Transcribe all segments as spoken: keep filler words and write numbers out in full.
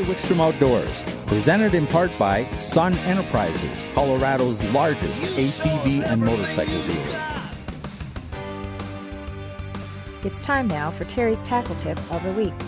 Wickstrom Outdoors, presented in part by Sun Enterprises, Colorado's largest A T V and motorcycle dealer. It's time now for Terry's Tackle Tip of the Week.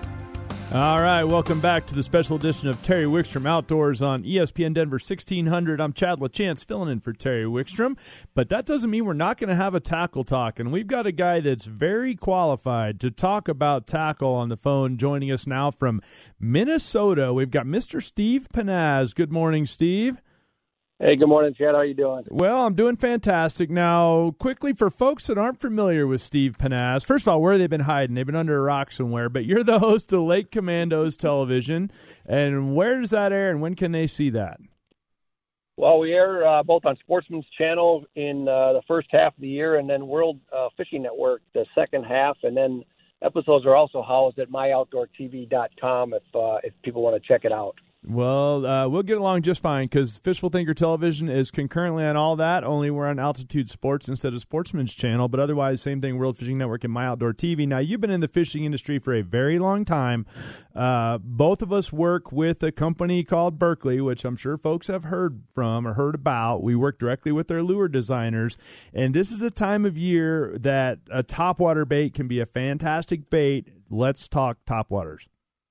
All right, welcome back to the special edition of Terry Wickstrom Outdoors on E S P N Denver sixteen hundred. I'm Chad LaChance filling in for Terry Wickstrom, but that doesn't mean we're not going to have a tackle talk, and we've got a guy that's very qualified to talk about tackle on the phone joining us now from Minnesota. We've got Mister Steve Pennaz. Good morning, Steve. Hey, good morning, Chad. How are you doing? Well, I'm doing fantastic. Now, quickly, for folks that aren't familiar with Steve Pennaz, first of all, where have they been hiding? They've been under a rock somewhere, but you're the host of Lake Commandos Television, and where does that air, and when can they see that? Well, we air uh, both on Sportsman's Channel in uh, the first half of the year, and then World uh, Fishing Network the second half, and then episodes are also housed at my outdoor t v dot com if, uh, if people want to check it out. Well, uh, we'll get along just fine because Fishful Thinker Television is concurrently on all that, only we're on Altitude Sports instead of Sportsman's Channel, but otherwise, same thing, World Fishing Network and My Outdoor T V. Now, you've been in the fishing industry for a very long time. Uh, both of us work with a company called Berkley, which I'm sure folks have heard from or heard about. We work directly with their lure designers, and this is a time of year that a topwater bait can be a fantastic bait. Let's talk topwaters.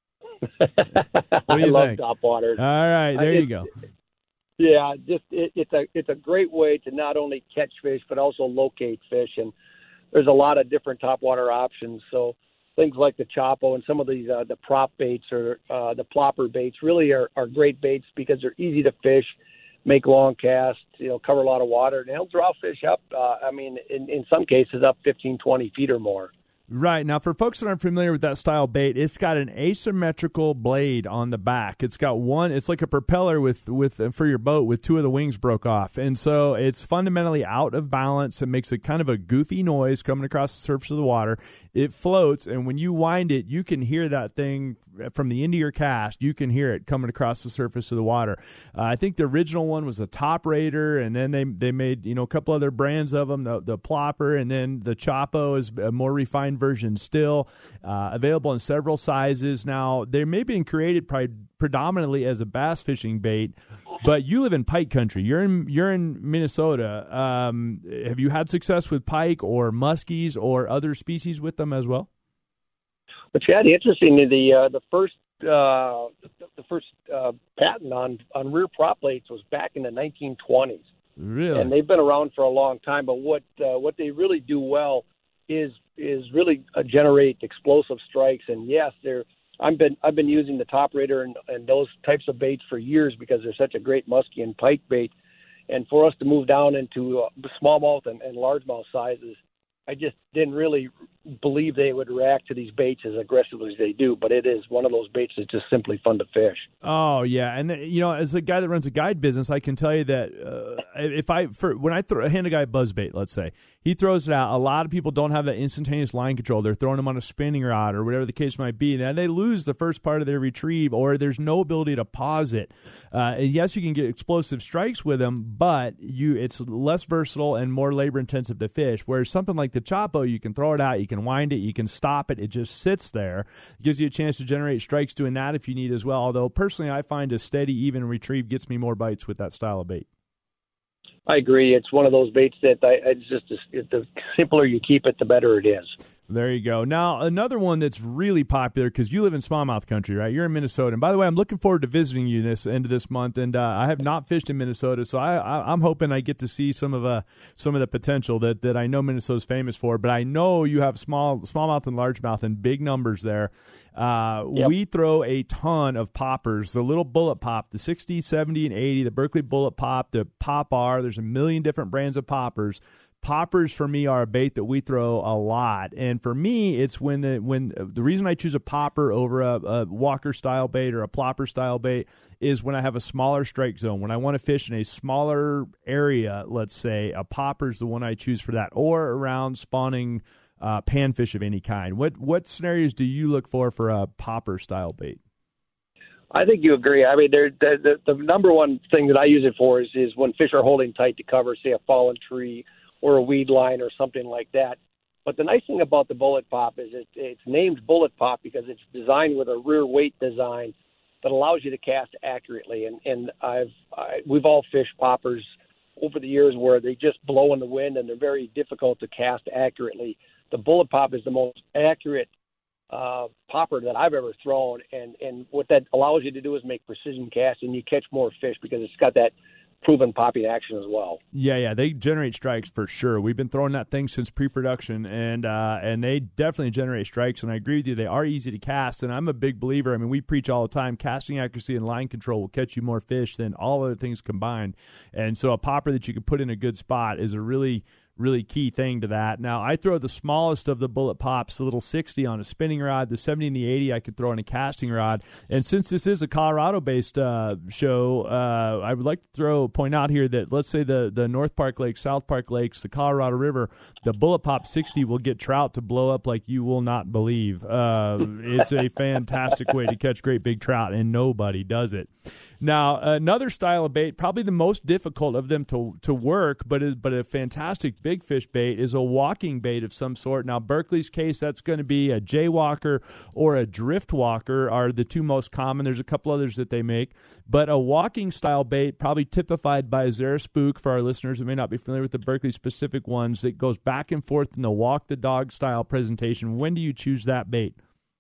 What do you I love think? topwaters. All right, there you go. Yeah, just it, it's a it's a great way to not only catch fish but also locate fish, and there's a lot of different topwater options. So things like the Chapo and some of these uh, the prop baits or uh, the plopper baits really are, are great baits because they're easy to fish, make long casts, you know, cover a lot of water, and they'll draw fish up. Uh, I mean, in in some cases up fifteen, twenty feet or more. Right. Now, for folks that aren't familiar with that style bait, it's got an asymmetrical blade on the back. It's got one, it's like a propeller with, with for your boat with two of the wings broke off. And so it's fundamentally out of balance. It makes a kind of a goofy noise coming across the surface of the water. It floats, and when you wind it, you can hear that thing from the end of your cast. You can hear it coming across the surface of the water. Uh, I think the original one was a Top Raider, and then they they made, you know, a couple other brands of them, the, the Plopper, and then the Chapo is a more refined version still, uh, available in several sizes. Now, they may be created probably predominantly as a bass fishing bait, but you live in pike country. You're in you're in Minnesota. Um, have you had success with pike or muskies or other species with them as well? But Chad, interestingly, the uh, the first uh, the first uh, patent on, on rear prop plates was back in the nineteen twenties. Really, and they've been around for a long time. But what uh, what they really do well is is really uh, generate explosive strikes. And yes, they're I've been I've been using the Top Raider and, and those types of baits for years because they're such a great muskie and pike bait. And for us to move down into uh, smallmouth and, and largemouth sizes, I just didn't really believe they would react to these baits as aggressively as they do, but it is one of those baits that's just simply fun to fish. Oh yeah, and you know, as a guy that runs a guide business, I can tell you that uh, if I for when I throw, hand a guy a buzz bait, let's say he throws it out, a lot of people don't have that instantaneous line control. They're throwing them on a spinning rod or whatever the case might be, and they lose the first part of their retrieve, or there's no ability to pause it. Uh, and yes, you can get explosive strikes with them, but you it's less versatile and more labor intensive to fish. Whereas something like the Chapo, you can throw it out, you can wind it, you can stop it. It just sits there. It gives you a chance to generate strikes doing that if you need as well. Although personally, I find a steady, even retrieve gets me more bites with that style of bait. I agree. It's one of those baits that I, it's just the simpler you keep it, the better it is. There you go. Now, another one that's really popular, because you live in smallmouth country, right? You're in Minnesota. And by the way, I'm looking forward to visiting you this end of this month. And uh, I have not fished in Minnesota, so I, I, I'm hoping I get to see some of uh, some of the potential that, that I know Minnesota's famous for. But I know you have small smallmouth and largemouth in big numbers there. Uh, yep. We throw a ton of poppers, the little bullet pop, the sixty, seventy, and eighty, the Berkley bullet pop, the Pop R. There's a million different brands of poppers. Poppers for me are a bait that we throw a lot, and for me, it's when the when the reason I choose a popper over a, a Walker style bait or a plopper style bait is when I have a smaller strike zone. When I want to fish in a smaller area, let's say, a popper is the one I choose for that, or around spawning uh, panfish of any kind. What what scenarios do you look for for a popper style bait? I think you agree. I mean, the, the the number one thing that I use it for is is when fish are holding tight to cover, say, a fallen tree or a weed line or something like that. But the nice thing about the bullet pop is it, it's named bullet pop because it's designed with a rear weight design. that allows you to cast accurately. And, and I've I, we've all fished poppers over the years where they just blow in the wind and they're very difficult to cast accurately. The Bullet Pop is the most accurate uh, popper that I've ever thrown, and, and what that allows you to do is make precision casts, and you catch more fish because it's got that proven popping action as well. Yeah, yeah, they generate strikes for sure. We've been throwing that thing since pre-production, and uh, and they definitely generate strikes, and I agree with you. They are easy to cast, and I'm a big believer. I mean, we preach all the time, casting accuracy and line control will catch you more fish than all other things combined, and so a popper that you can put in a good spot is a really really key thing to that. Now, I throw the smallest of the Bullet Pops, the little sixty on a spinning rod, the seventy and the eighty I could throw on a casting rod. And since this is a Colorado-based uh, show, uh, I would like to throw point out here that let's say the, the North Park Lakes, South Park Lakes, the Colorado River, the Bullet Pop sixty will get trout to blow up like you will not believe. Uh, it's a fantastic way to catch great big trout, and nobody does it. Now, another style of bait, probably the most difficult of them to to work, but is but a fantastic big fish bait, is a walking bait of some sort. Now, Berkley's case, that's going to be a jaywalker or a drift walker are the two most common. There's a couple others that they make, but a walking style bait, probably typified by Zara Spook for our listeners who may not be familiar with the Berkley specific ones, that goes back and forth in the walk the dog style presentation. When do you choose that bait?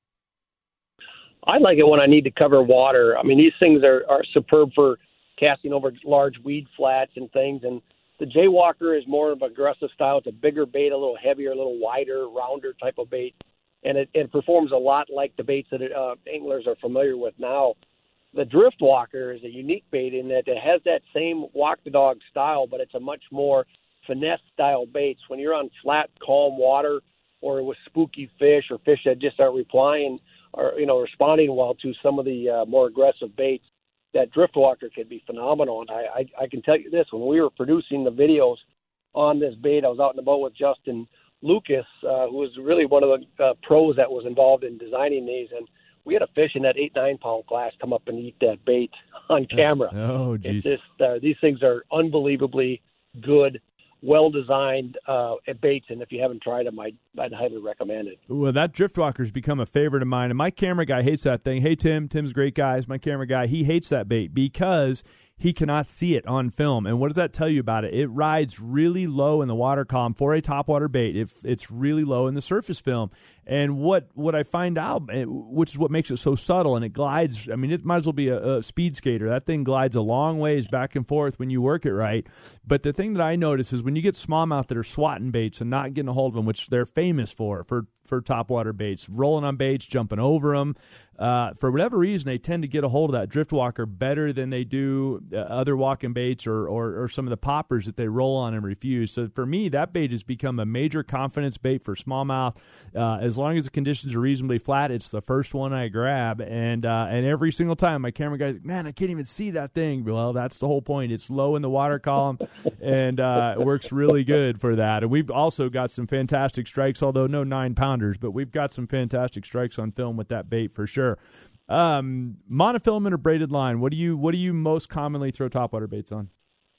I like it when I need to cover water. I mean, these things are, are superb for casting over large weed flats and things. And the Jaywalker is more of an aggressive style. It's a bigger bait, a little heavier, a little wider, rounder type of bait. And it, it performs a lot like the baits that uh, anglers are familiar with now. The Drift Walker is a unique bait in that it has that same walk the dog style, but it's a much more finesse style bait. When you're on flat, calm water or with spooky fish or fish that just aren't replying, or, you know, responding well to some of the uh, more aggressive baits, that Drift Walker could be phenomenal. And I, I, I can tell you this, when we were producing the videos on this bait, I was out in the boat with Justin Lucas, uh, who was really one of the uh, pros that was involved in designing these. And we had a fish in that eight, nine pound class come up and eat that bait on camera. Oh, geez. It's just, uh, these things are unbelievably good, well-designed uh, baits, and if you haven't tried them, I'd, I'd highly recommend it. Well, that Driftwalker's become a favorite of mine, and my camera guy hates that thing. Hey, Tim. Tim's a great guy. He's my camera guy. He hates that bait because he cannot see it on film. And what does that tell you about it? It rides really low in the water column for a topwater bait. It, it's really low in the surface film. And what, what I find out, which is what makes it so subtle, and it glides, I mean, it might as well be a, a speed skater. That thing glides a long ways back and forth when you work it right. But the thing that I notice is when you get smallmouth that are swatting baits and not getting a hold of them, which they're famous for, for for topwater baits, rolling on baits, jumping over them. Uh, for whatever reason, they tend to get a hold of that Driftwalker better than they do uh, other walking baits or, or or some of the poppers that they roll on and refuse. So for me, that bait has become a major confidence bait for smallmouth. Uh, as long as the conditions are reasonably flat, it's the first one I grab. And uh, and every single time, my camera guy's like, man, I can't even see that thing. Well, that's the whole point. It's low in the water column, and uh, it works really good for that. And we've also got some fantastic strikes, although no nine-pounders, but we've got some fantastic strikes on film with that bait for sure. Um, monofilament or braided line, what do you what do you most commonly throw topwater baits on?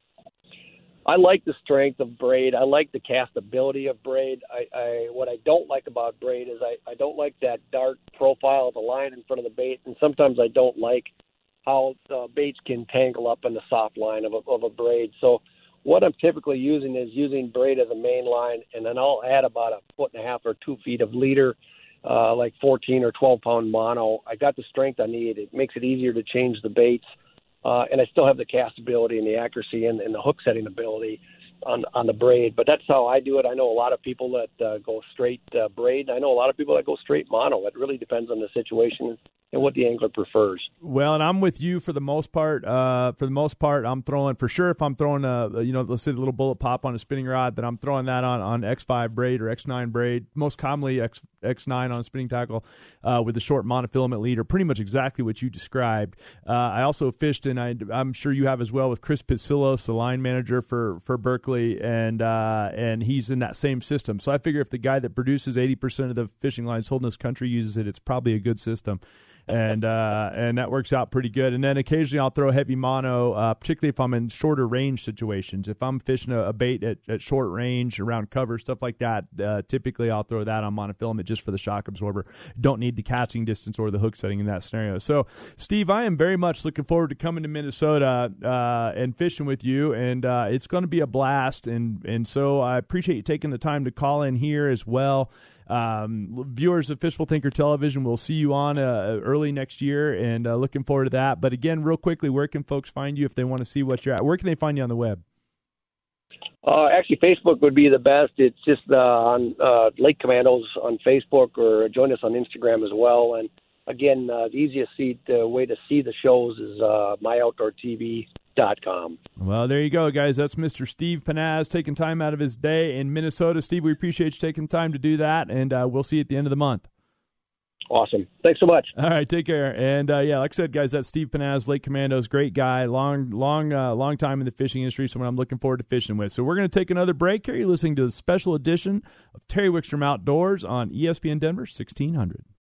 I like the strength of braid. I like the castability of braid. I, I what I don't like about braid is I, I don't like that dark profile of the line in front of the bait, and sometimes I don't like how uh, baits can tangle up in the soft line of a, of a braid. So what I'm typically using is using braid as a main line, and then I'll add about a foot and a half or two feet of leader, uh, like fourteen or twelve pound mono. I got the strength I need. It makes it easier to change the baits, uh, and I still have the castability and the accuracy and, and the hook setting ability on on the braid. But that's how I do it. I know a lot of people that uh, go straight uh, braid. I know a lot of people that go straight mono. It really depends on the situation and what the angler prefers. Well, and I'm with you for the most part. Uh, for the most part, I'm throwing, for sure, if I'm throwing a, you know, let's say a little bullet pop on a spinning rod, then I'm throwing that on, on X five braid or X nine braid, most commonly X, X9 on a spinning tackle uh, with a short monofilament leader, pretty much exactly what you described. Uh, I also fished, and I, I'm sure you have as well, with Chris Pitsillos, the line manager for, for Berkley, and uh, and he's in that same system. So I figure if the guy that produces eighty percent of the fishing lines sold in this country uses it, it's probably a good system. and uh, and that works out pretty good. And then occasionally I'll throw heavy mono, uh, particularly if I'm in shorter range situations. If I'm fishing a, a bait at, at short range, around cover, stuff like that, uh, typically I'll throw that on monofilament just for the shock absorber. Don't need the casting distance or the hook setting in that scenario. So, Steve, I am very much looking forward to coming to Minnesota uh, and fishing with you, and uh, it's going to be a blast. And, and so I appreciate you taking the time to call in here as well. Um, viewers of Fishful Thinker Television, we'll see you on uh, early next year, and uh, looking forward to that. But again, real quickly, where can folks find you if they want to see what you're at? Where can they find you on the web? Uh, actually, Facebook would be the best. It's just uh, on uh, Lake Commandos on Facebook, or join us on Instagram as well. And again, uh, the easiest seat, uh, way to see the shows is uh, my outdoor T V dot com. Well, there you go, guys. That's Mister Steve Pennaz taking time out of his day in Minnesota. Steve, we appreciate you taking time to do that, and uh, we'll see you at the end of the month. Awesome. Thanks so much. All right, take care. And uh, yeah, like I said, guys, that's Steve Pennaz, Lake Commandos, great guy, long, long, uh, long time in the fishing industry. Someone I'm looking forward to fishing with. So we're going to take another break here. You're listening to the special edition of Terry Wickstrom Outdoors on E S P N Denver sixteen hundred.